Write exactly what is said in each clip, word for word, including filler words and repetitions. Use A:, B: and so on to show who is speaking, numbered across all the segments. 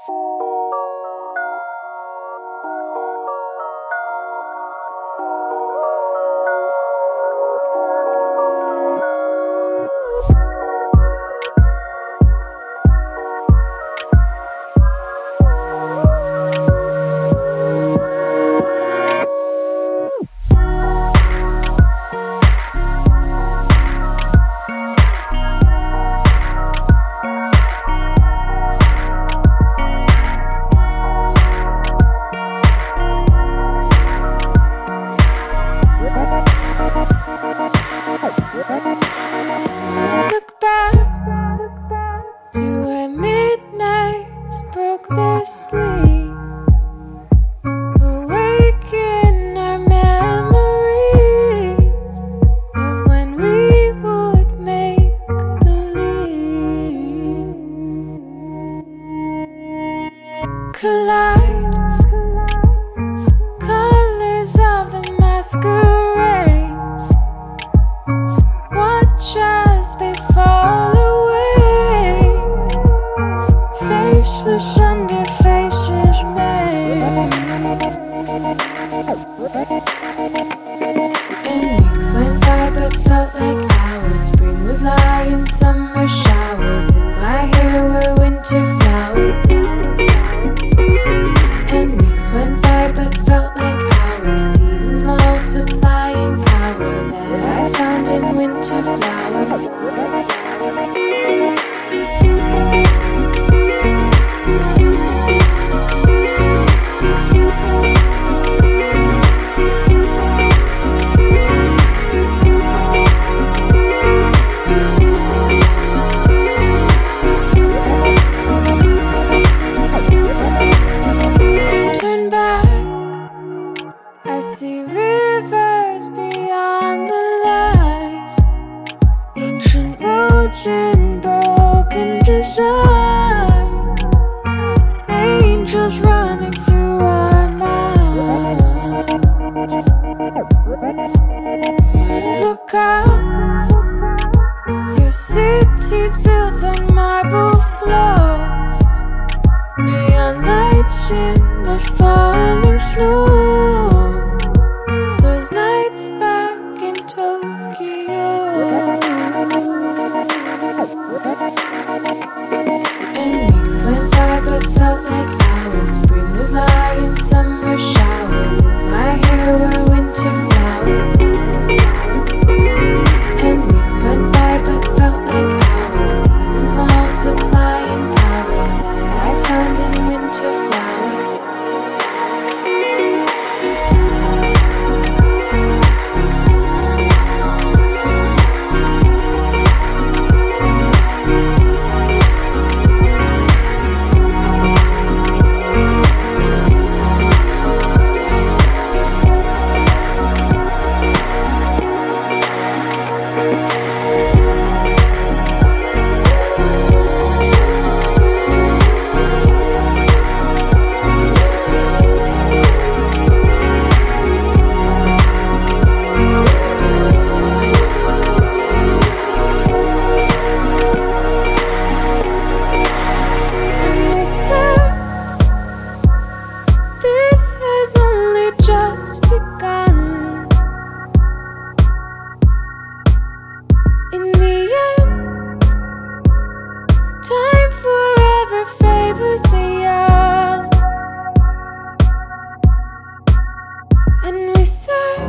A: Look back to when midnights broke their sleep, awaken our memories of when we would make believe. Collide, colors of the masquerade. Watch as they fall away, faceless under faces made. And weeks went by but felt like hours. Spring would lie in summer showers. In my hair were winter flowers. And weeks went by but felt like hours. Seasons multiplying power that I found in winter flowers. Turn back, I see rivers beyond the light, ancient roads in broken design, angels running through our minds. Look up, your city's built on marble floors, neon lights in the falling snow. Those nights back in Tokyo. And weeks went by but felt like hours. Spring would lie in summer showers. In my hair were winter flowers. And weeks went by but felt like hours. Seasons multiplying power that I found in winter flowers. And we said, this has only just begun. In the end, time forever favors the young. And we said,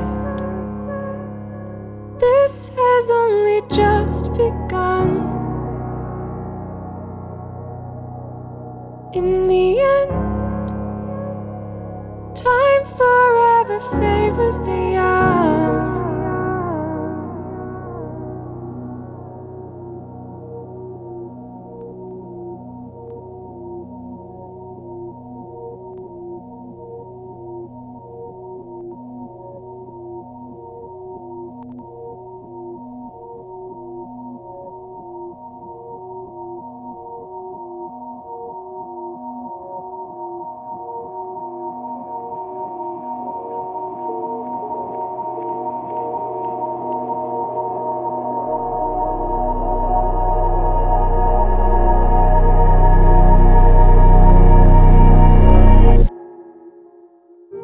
A: this has only just begun. In the end, time forever favors the young.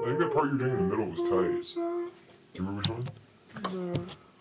B: I think that part you're doing in the middle was tight. Do you remember which one?
C: No.